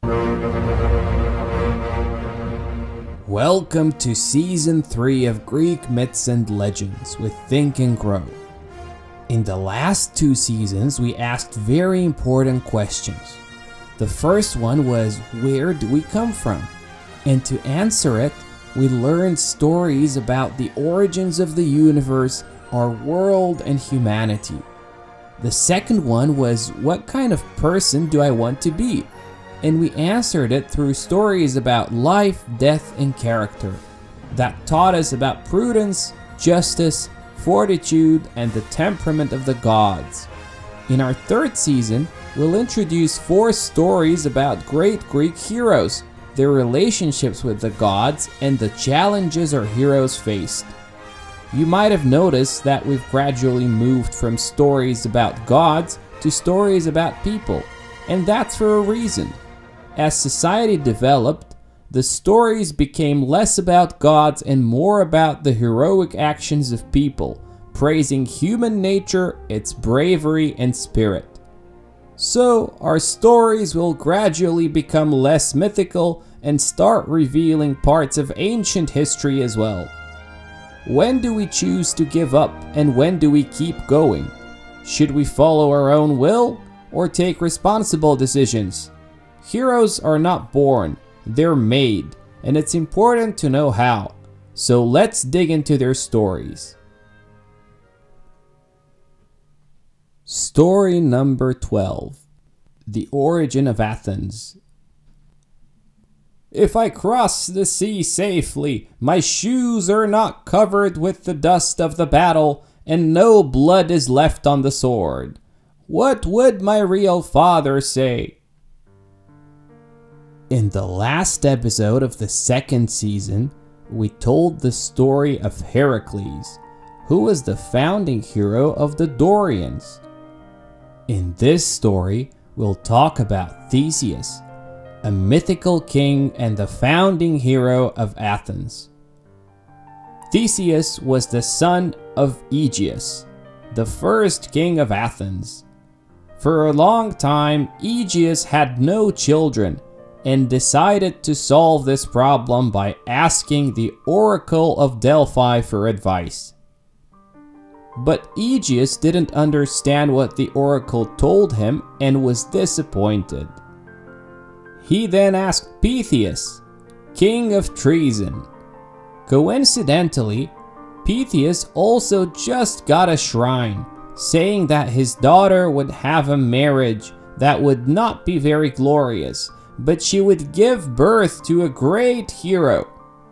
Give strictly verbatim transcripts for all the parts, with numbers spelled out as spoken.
Welcome to Season three of Greek Myths and Legends with Think and Grow. In the last two seasons, we asked very important questions. The first one was, where do we come from? And to answer it, we learned stories about the origins of the universe, our world, and humanity. The second one was, what kind of person do I want to be? And we answered it through stories about life, death, and character that taught us about prudence, justice, fortitude, and the temperament of the gods. In our third season, we'll introduce four stories about great Greek heroes, their relationships with the gods, and the challenges our heroes faced. You might have noticed that we've gradually moved from stories about gods to stories about people, and that's for a reason. As society developed, the stories became less about gods and more about the heroic actions of people, praising human nature, its bravery and spirit. So, our stories will gradually become less mythical and start revealing parts of ancient history as well. When do we choose to give up and when do we keep going? Should we follow our own will or take responsible decisions? Heroes are not born, they're made, and it's important to know how. So let's dig into their stories. Story number twelve. The Origin of Athens. If I cross the sea safely, my shoes are not covered with the dust of the battle, and no blood is left on the sword. What would my real father say? In the last episode of the second season, we told the story of Heracles, who was the founding hero of the Dorians. In this story, we'll talk about Theseus, a mythical king and the founding hero of Athens. Theseus was the son of Aegeus, the first king of Athens. For a long time, Aegeus had no children, and decided to solve this problem by asking the Oracle of Delphi for advice. But Aegeus didn't understand what the oracle told him and was disappointed. He then asked Pythias, king of Treason. Coincidentally, Pythias also just got a shrine, saying that his daughter would have a marriage that would not be very glorious, but she would give birth to a great hero.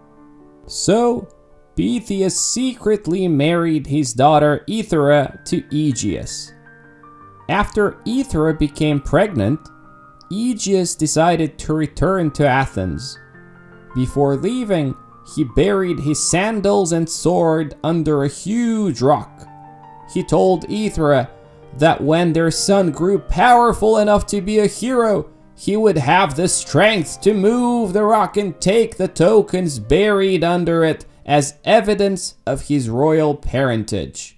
So, Pythias secretly married his daughter Aethra to Aegeus. After Aethra became pregnant, Aegeus decided to return to Athens. Before leaving, he buried his sandals and sword under a huge rock. He told Aethra that when their son grew powerful enough to be a hero, he would have the strength to move the rock and take the tokens buried under it as evidence of his royal parentage.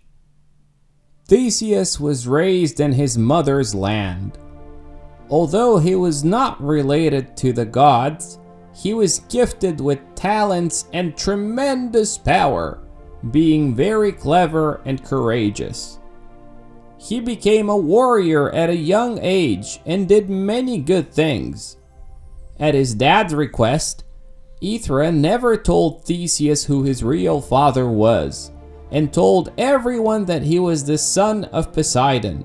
Theseus was raised in his mother's land. Although he was not related to the gods, he was gifted with talents and tremendous power, being very clever and courageous. He became a warrior at a young age and did many good things. At his dad's request, Aethra never told Theseus who his real father was, and told everyone that he was the son of Poseidon.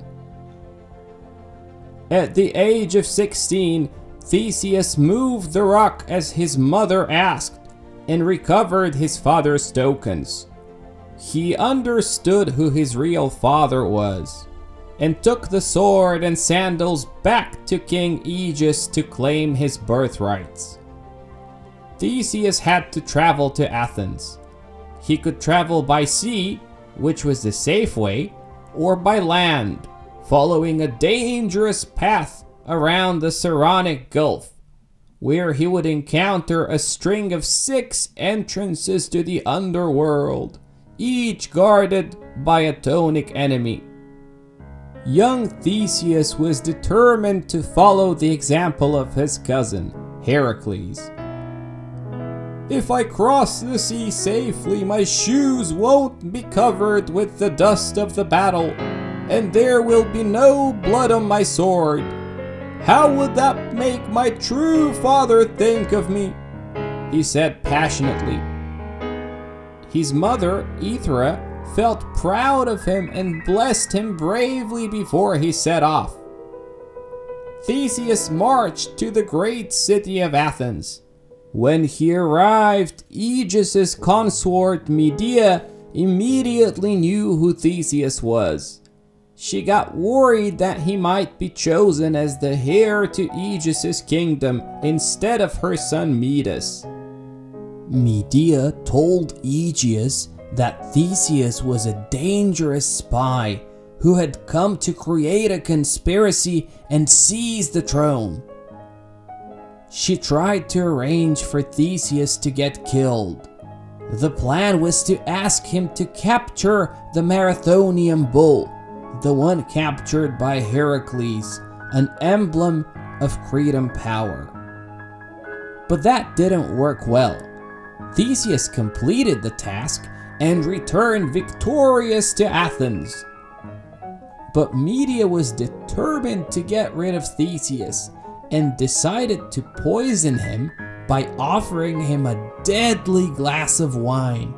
At the age of sixteen, Theseus moved the rock as his mother asked, and recovered his father's tokens. He understood who his real father was, and took the sword and sandals back to King Aegeus to claim his birthrights. Theseus had to travel to Athens. He could travel by sea, which was the safe way, or by land, following a dangerous path around the Saronic Gulf, where he would encounter a string of six entrances to the underworld, each guarded by a tonic enemy. Young Theseus was determined to follow the example of his cousin, Heracles. "If I cross the sea safely, my shoes won't be covered with the dust of the battle, and there will be no blood on my sword. How would that make my true father think of me?" he said passionately. His mother, Aethra, felt proud of him and blessed him bravely before he set off. Theseus marched to the great city of Athens. When he arrived, Aegis's consort Medea immediately knew who Theseus was. She got worried that he might be chosen as the heir to Aegis's kingdom instead of her son Medas. Medea told Aegeus that Theseus was a dangerous spy who had come to create a conspiracy and seize the throne. She tried to arrange for Theseus to get killed. The plan was to ask him to capture the Marathonian bull, the one captured by Heracles, an emblem of Cretan power. But that didn't work well. Theseus completed the task and returned victorious to Athens. But Medea was determined to get rid of Theseus and decided to poison him by offering him a deadly glass of wine.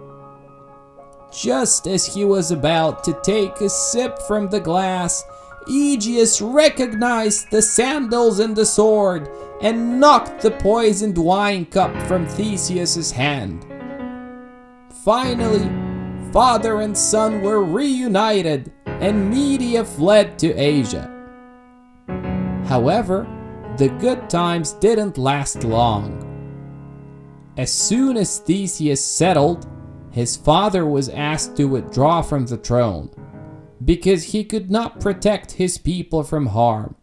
Just as he was about to take a sip from the glass, Aegeus recognized the sandals and the sword and knocked the poisoned wine cup from Theseus's hand. Finally, father and son were reunited, and Medea fled to Asia. However, the good times didn't last long. As soon as Theseus settled, his father was asked to withdraw from the throne, because he could not protect his people from harm.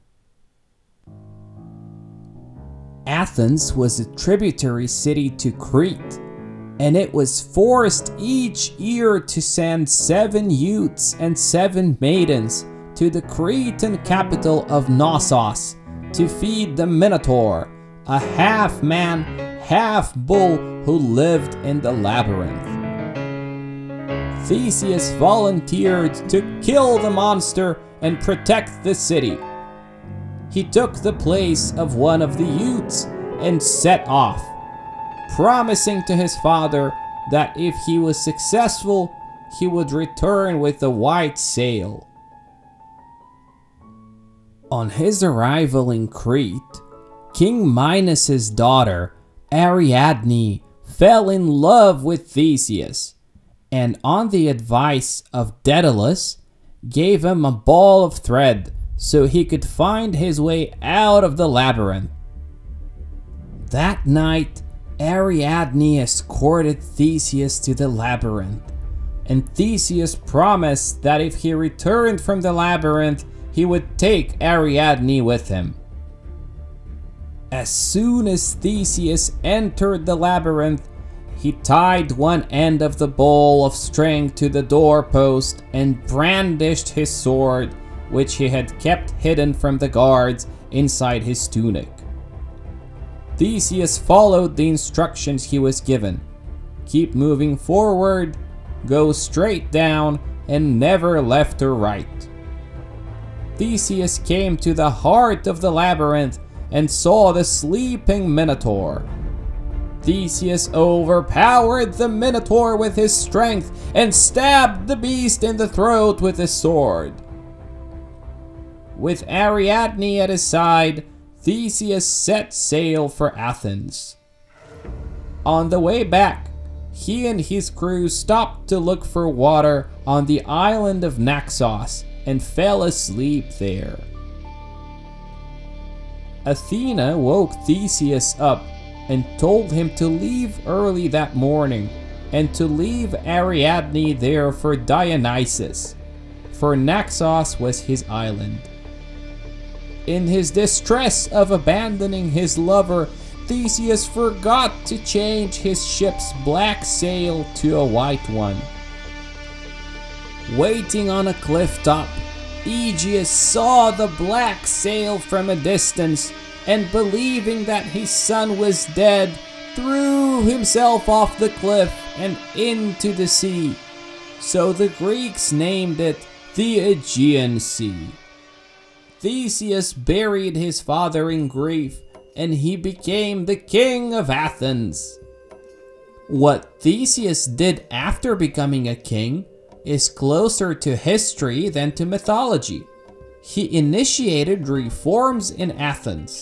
Athens was a tributary city to Crete, and it was forced each year to send seven youths and seven maidens to the Cretan capital of Knossos to feed the Minotaur, a half-man, half-bull who lived in the labyrinth. Theseus volunteered to kill the monster and protect the city. He took the place of one of the youths and set off, promising to his father that if he was successful, he would return with a white sail. On his arrival in Crete, King Minos's daughter, Ariadne, fell in love with Theseus, and on the advice of Daedalus, gave him a ball of thread so he could find his way out of the labyrinth. That night, Ariadne escorted Theseus to the labyrinth, and Theseus promised that if he returned from the labyrinth, he would take Ariadne with him. As soon as Theseus entered the labyrinth, he tied one end of the ball of string to the doorpost and brandished his sword, which he had kept hidden from the guards inside his tunic. Theseus followed the instructions he was given. Keep moving forward, go straight down, and never left or right. Theseus came to the heart of the labyrinth and saw the sleeping Minotaur. Theseus overpowered the Minotaur with his strength and stabbed the beast in the throat with his sword. With Ariadne at his side, Theseus set sail for Athens. On the way back, he and his crew stopped to look for water on the island of Naxos and fell asleep there. Athena woke Theseus up and told him to leave early that morning and to leave Ariadne there for Dionysus, for Naxos was his island. In his distress of abandoning his lover, Theseus forgot to change his ship's black sail to a white one. Waiting on a cliff top, Aegeus saw the black sail from a distance, and believing that his son was dead, threw himself off the cliff and into the sea. So the Greeks named it the Aegean Sea. Theseus buried his father in grief, and he became the king of Athens. What Theseus did after becoming a king is closer to history than to mythology. He initiated reforms in Athens.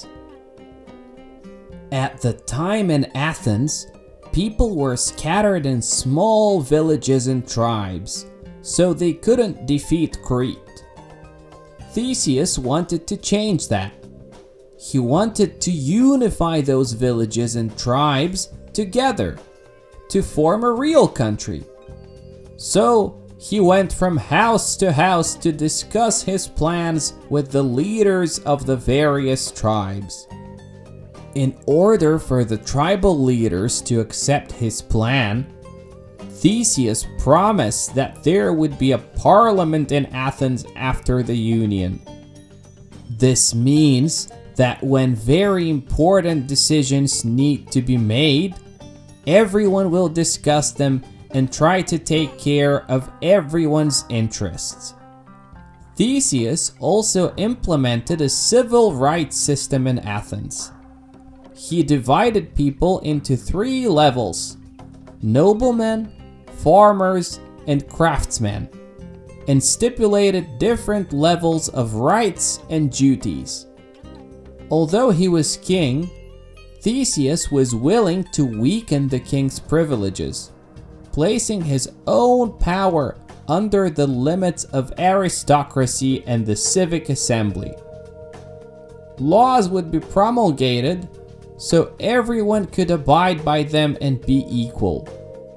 At the time in Athens, people were scattered in small villages and tribes, so they couldn't defeat Crete. Theseus wanted to change that. He wanted to unify those villages and tribes together to form a real country. So he went from house to house to discuss his plans with the leaders of the various tribes. In order for the tribal leaders to accept his plan, Theseus promised that there would be a parliament in Athens after the union. This means that when very important decisions need to be made, everyone will discuss them and try to take care of everyone's interests. Theseus also implemented a civil rights system in Athens. He divided people into three levels: noblemen, farmers, and craftsmen, and stipulated different levels of rights and duties. Although he was king, Theseus was willing to weaken the king's privileges, placing his own power under the limits of aristocracy and the civic assembly. Laws would be promulgated so everyone could abide by them and be equal.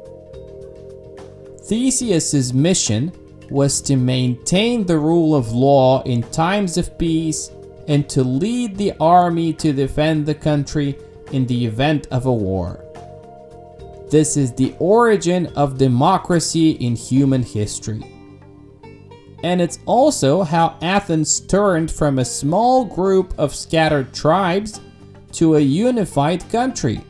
Theseus's mission was to maintain the rule of law in times of peace and to lead the army to defend the country in the event of a war. This is the origin of democracy in human history. And it's also how Athens turned from a small group of scattered tribes to a unified country.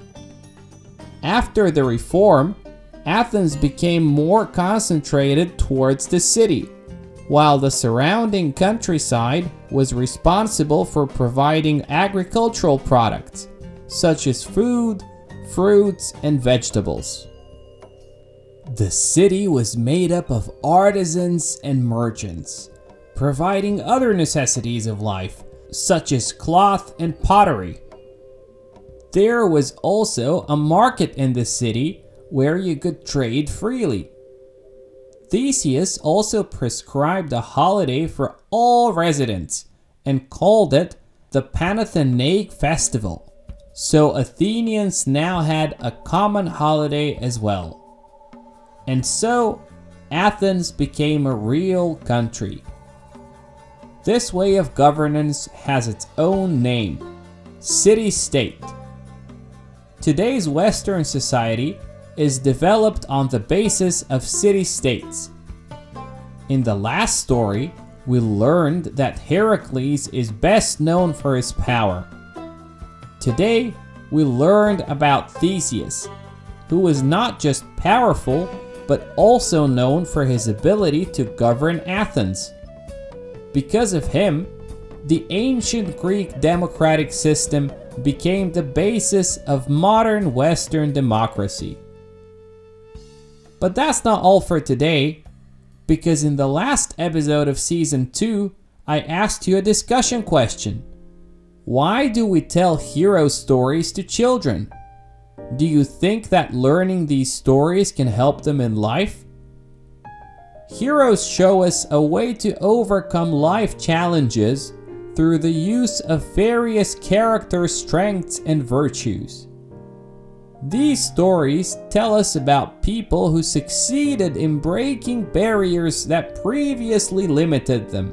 After the reform, Athens became more concentrated towards the city, while the surrounding countryside was responsible for providing agricultural products, such as food, fruits, and vegetables. The city was made up of artisans and merchants, providing other necessities of life, such as cloth and pottery. There was also a market in the city where you could trade freely. Theseus also prescribed a holiday for all residents and called it the Panathenaic Festival. So Athenians now had a common holiday as well. And so Athens became a real country. This way of governance has its own name: city-state. Today's Western society is developed on the basis of city-states. In the last story, we learned that Heracles is best known for his power. Today, we learned about Theseus, who was not just powerful, but also known for his ability to govern Athens. Because of him, the ancient Greek democratic system became the basis of modern Western democracy. But that's not all for today, because in the last episode of Season two, I asked you a discussion question. Why do we tell hero stories to children? Do you think that learning these stories can help them in life? Heroes show us a way to overcome life challenges through the use of various character strengths and virtues. These stories tell us about people who succeeded in breaking barriers that previously limited them.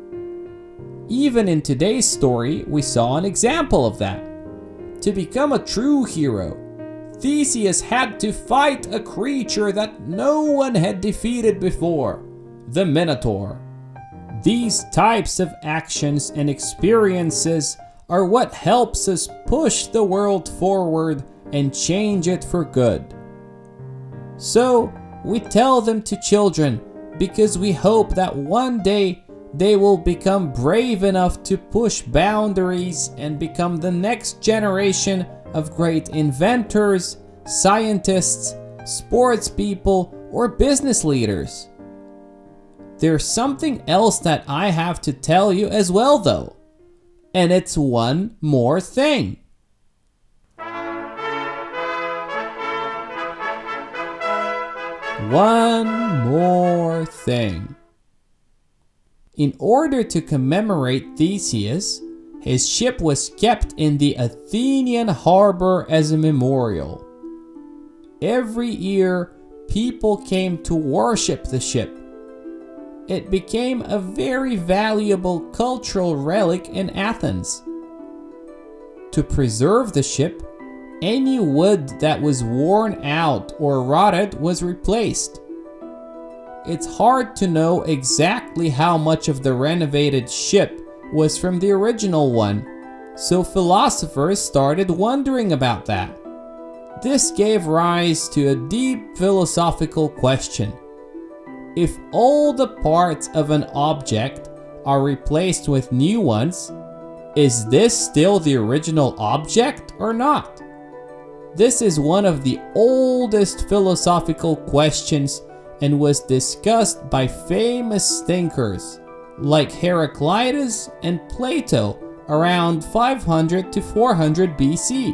Even in today's story, we saw an example of that. To become a true hero, Theseus had to fight a creature that no one had defeated before, the Minotaur. These types of actions and experiences are what helps us push the world forward and change it for good. So, we tell them to children because we hope that one day they will become brave enough to push boundaries and become the next generation of great inventors, scientists, sports people, or business leaders. There's something else that I have to tell you as well though, and it's one more thing. One more thing. In order to commemorate Theseus, his ship was kept in the Athenian harbor as a memorial. Every year, people came to worship the ship. It became a very valuable cultural relic in Athens. To preserve the ship, any wood that was worn out or rotted was replaced. It's hard to know exactly how much of the renovated ship was from the original one, so philosophers started wondering about that. This gave rise to a deep philosophical question. If all the parts of an object are replaced with new ones, is this still the original object or not? This is one of the oldest philosophical questions and was discussed by famous thinkers like Heraclitus and Plato around five hundred to four hundred B C.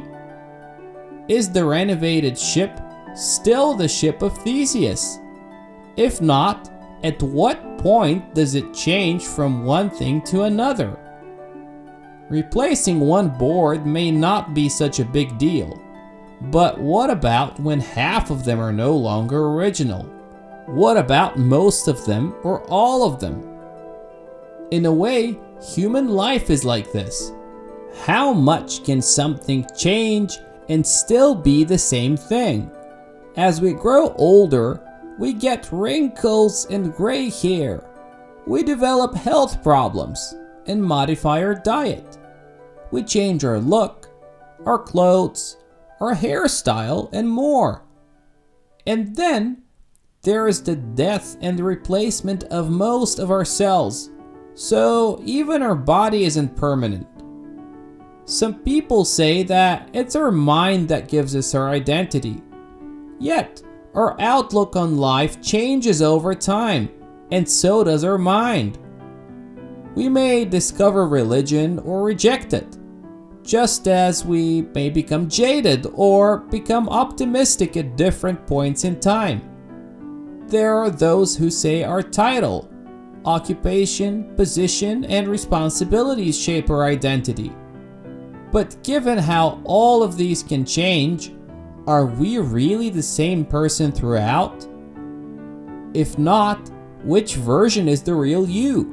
Is the renovated ship still the ship of Theseus? If not, at what point does it change from one thing to another? Replacing one board may not be such a big deal, but what about when half of them are no longer original? What about most of them or all of them? In a way, human life is like this. How much can something change and still be the same thing? As we grow older, we get wrinkles and gray hair. We develop health problems and modify our diet. We change our look, our clothes, our hairstyle, and more. And then there is the death and replacement of most of our cells, so even our body isn't permanent. Some people say that it's our mind that gives us our identity. Yet, our outlook on life changes over time, and so does our mind. We may discover religion or reject it, just as we may become jaded or become optimistic at different points in time. There are those who say our title, occupation, position, and responsibilities shape our identity. But given how all of these can change, are we really the same person throughout? If not, which version is the real you?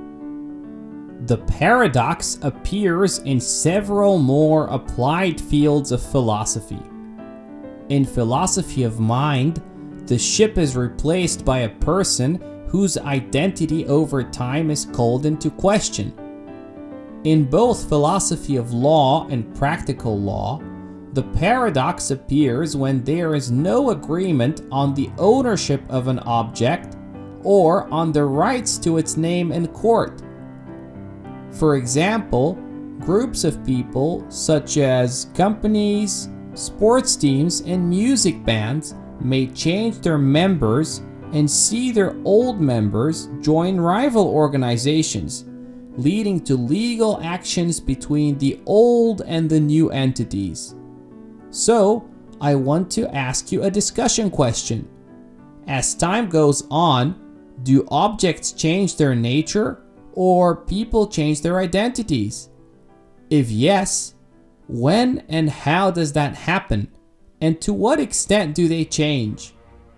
The paradox appears in several more applied fields of philosophy. In philosophy of mind, the ship is replaced by a person whose identity over time is called into question. In both philosophy of law and practical law, the paradox appears when there is no agreement on the ownership of an object or on the rights to its name in court. For example, groups of people such as companies, sports teams, and music bands may change their members and see their old members join rival organizations, leading to legal actions between the old and the new entities. So, I want to ask you a discussion question. As time goes on, do objects change their nature or people change their identities? If yes, when and how does that happen? And to what extent do they change?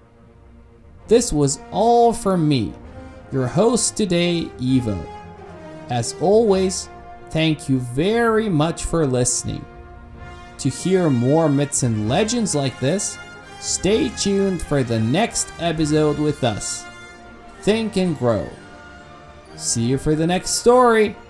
This was all from me, your host today, Ivo. As always, thank you very much for listening. To hear more myths and legends like this, stay tuned for the next episode with us. Think and grow. See you for the next story.